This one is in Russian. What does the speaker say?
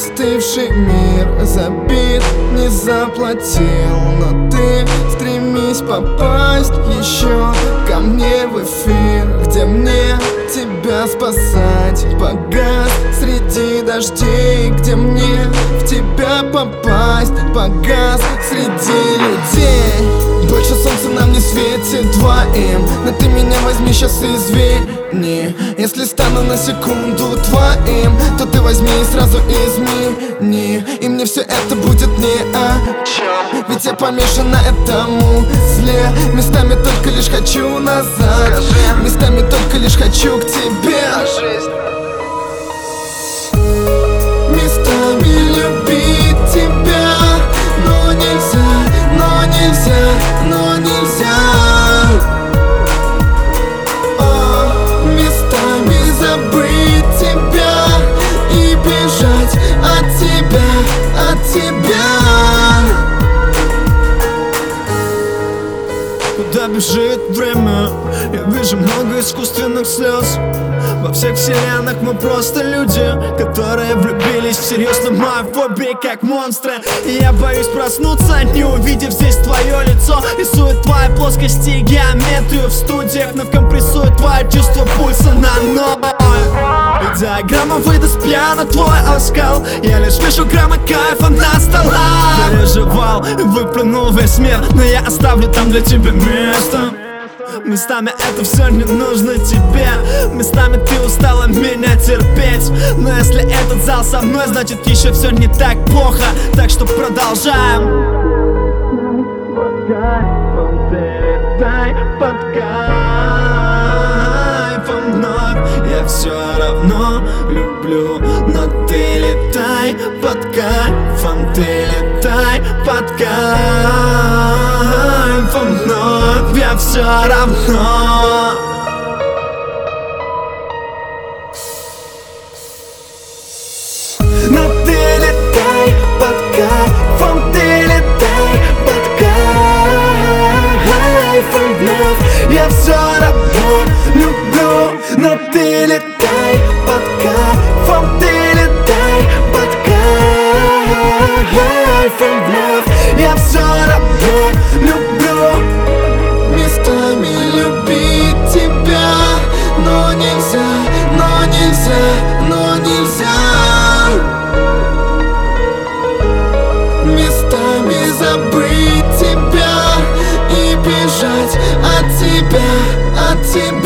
Застывший мир забит, не заплатил, но ты стремись попасть еще ко мне в эфир, где мне тебя спасать. Погас среди дождей, где мне в тебя попасть. Погас среди людей, больше солнца нам не светит двоим. Но ты меня возьми сейчас и извини. Если стану на секунду твоим, то ты возьми и сразу измени. И мне все это будет ни о чем, ведь я помешан на этому зле. Местами только лишь хочу назад, местами только лишь хочу к тебе. Местами любить тебя, но нельзя, но нельзя, но нельзя. Местами забыть тебя и бежать от тебя, от тебя. Куда бежит время? Я вижу много искусственных слез. Во всех вселенных мы просто люди, которые влюбились всерьез, на моей фобии как монстры. И я боюсь проснуться, не увидев здесь твое лицо. Рисует твои плоскости и геометрию в студиях, но компрессует твое чувство пульса на ноль. И диаграмма выдаст пьяно твой оскал. Я лишь вижу грамма кайфа на столах. Переживал и выплюнул весь мир, но я оставлю там для тебя место. Местами это все не нужно тебе, местами ты устала меня терпеть. Но если этот зал со мной, значит еще все не так плохо. Так что продолжаем. Под кайфом вновь. Я все равно люблю, но ты летай под кайфом. Ты летай под кайфом вновь. Я все равно. Но ты летай под кайфом. Ты летай под кайфом вновь. Я все равно люблю, но ты летай под кайфом. Ты летай под кайфом вновь. Я все равно люблю. Местами любить тебя, но нельзя, но нельзя, но нельзя. Местами забыть тебя и бежать от тебя, от тебя.